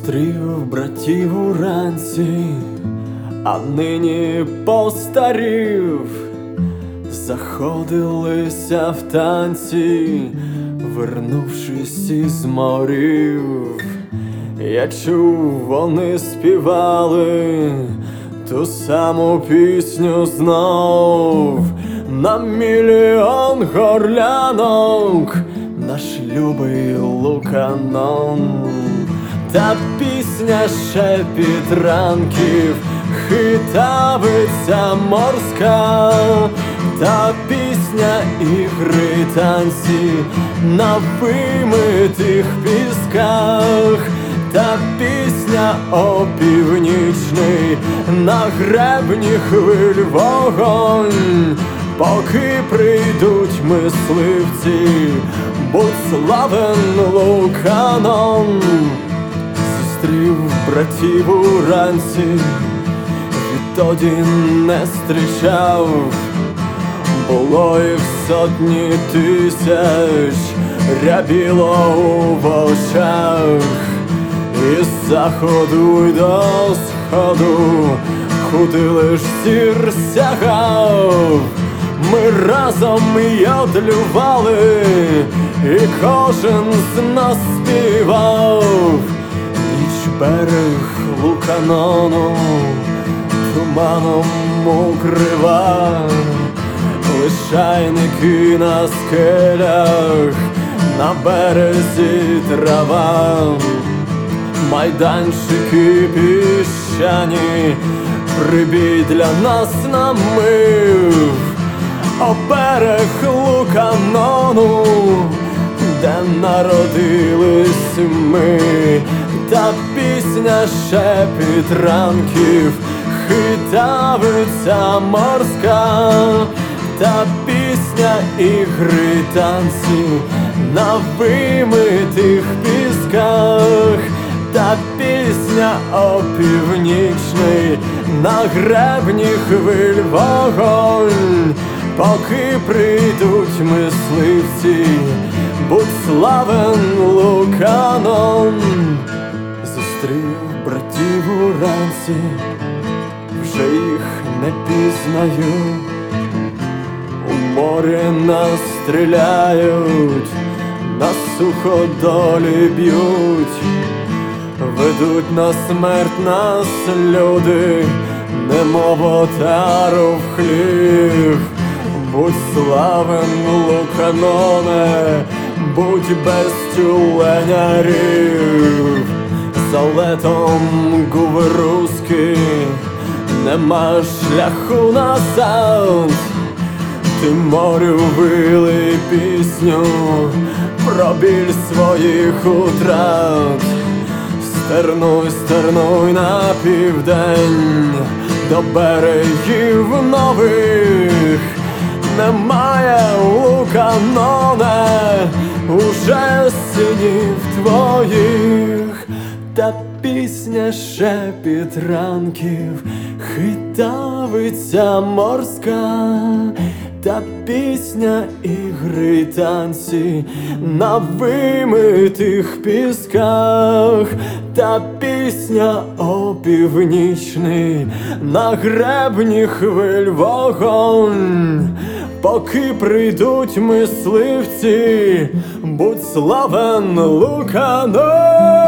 Зустрів братів уранці, а нині постарів. Заходилися в танці, вернувшись із морів. Я чув, вони співали ту саму пісню знов. На мільйон горлянок наш любий Луканон. Та пісня шепіт ранків, хитавиця морська. Та пісня ігри танці на вимитих пісках. Та пісня опівнічний на гребні хвиль вогонь. Поки прийдуть мисливці, будь славен Луканон. Зустрів братів уранці, відтоді не зустрічав. Було їх сотні тисяч, рябіло у очах. Із заходу й до сходу куди лиш зір сягав. Ми разом йодлювали, і кожен з нас співав. Ніч берег Луканону туманом укрива. Лишайники на скелях, на березі трава. Майданчики піщані, прибій для нас намив. О берег Луканону, де народились ми. Та пісня шепіт ранків, хитавиця морська. Та пісня ігри танці на вимитих пісках. Та пісня опівнічний на гребні хвиль вогонь. Поки прийдуть мисливці, будь славен Луканон. Зустрів братів уранці, вже їх не пізнаю. У морі нас стріляють, на суходолі б'ють. Ведуть на смерть нас люди, немов отару в хлів. Будь славен Луканоне, будь без тюленярів. За летом гуверузки нема шляху назад. Ти морю вили пісню про біль своїх утрат. Стернуй, стернуй на південь до берегів нових. Немає Луканоне уже синів твоїх. Та пісня шепіт ранків, хитавиця морська. Та пісня ігри танці на вимитих пісках. Та пісня опівнічний на гребні хвиль вогонь. Поки прийдуть мисливці, будь славен Луканон.